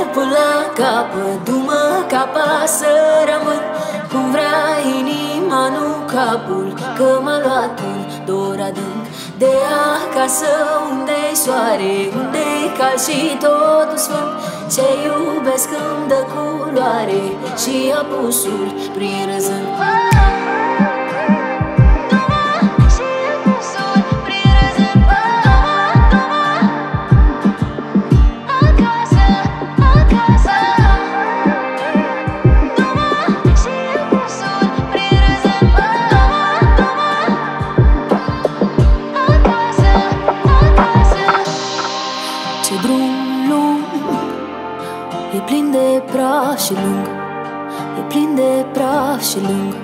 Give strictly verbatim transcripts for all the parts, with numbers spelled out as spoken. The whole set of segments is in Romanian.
până la capăt, du-mă ca pasăre rămân cum vrea inima, nu capul, că m-a luat un dor adânc de acasă, unde-i soare, unde-i cald și totul sfânt. Ce iubesc îmi dă culoare și apusul prin răzânt. E plin de praf și lung, e plin de praf și lung.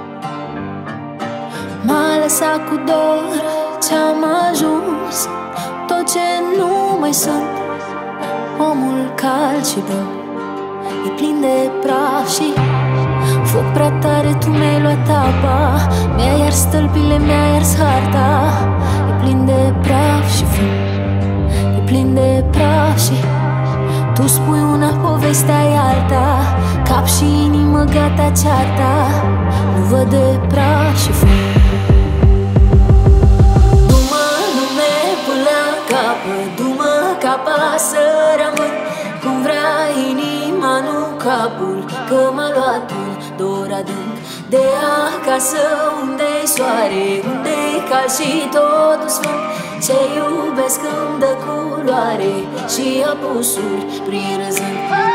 M-a lăsat cu dor ce-am ajuns, tot ce nu mai sunt, omul cald și bun. E plin de praf și foc prea tare, tu mi-ai luat apa, mi-ai ars stâlpile, mi-ai ars harta. E plin de praf și fum, e plin de praf și tu spui una, povestea e alta, cap și inimă gata cearta, nu văd de praf și fum. Du-mă lume până la capăt, du-mă ca pasăre rămân cum vrea inima, nu capul, că m-a luat un dor adânc de acasă, unde-i soare, unde-i cald și totul sfânt. Ce iubesc îmi dă culoare și apusul prin răzânt.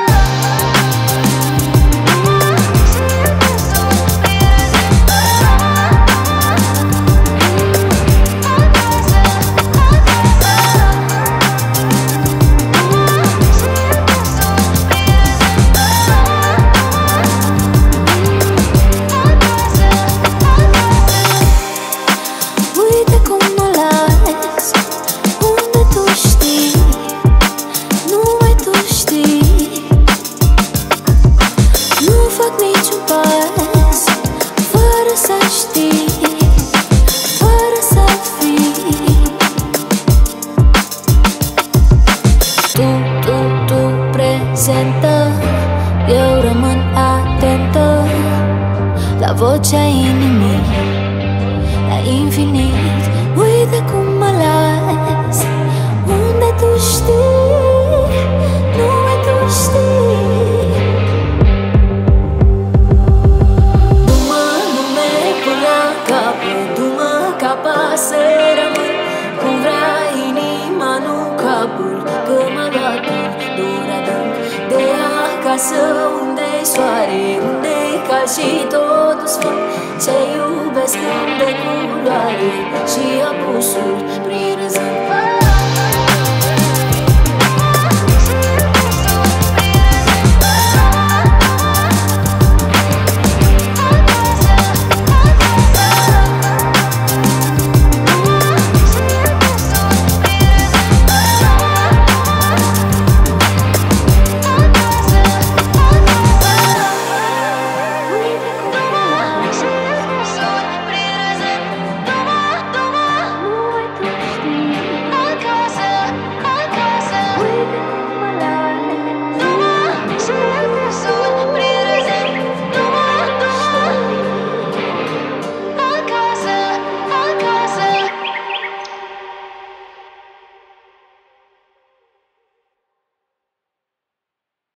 Eu rămân atentă la vocea inimii, la infinit. Uite cum mă las, unde tu știi, numai tu știi. Du-mă lume până la capăt, du-mă ca pasăre rămân cum vrea inima, nu capul, că m-a luat un dor adânc de acasă, unde-i soare, unde-i cald și totul sfânt. Ce iubesc îmi dă culoare și apusul prin răzânt.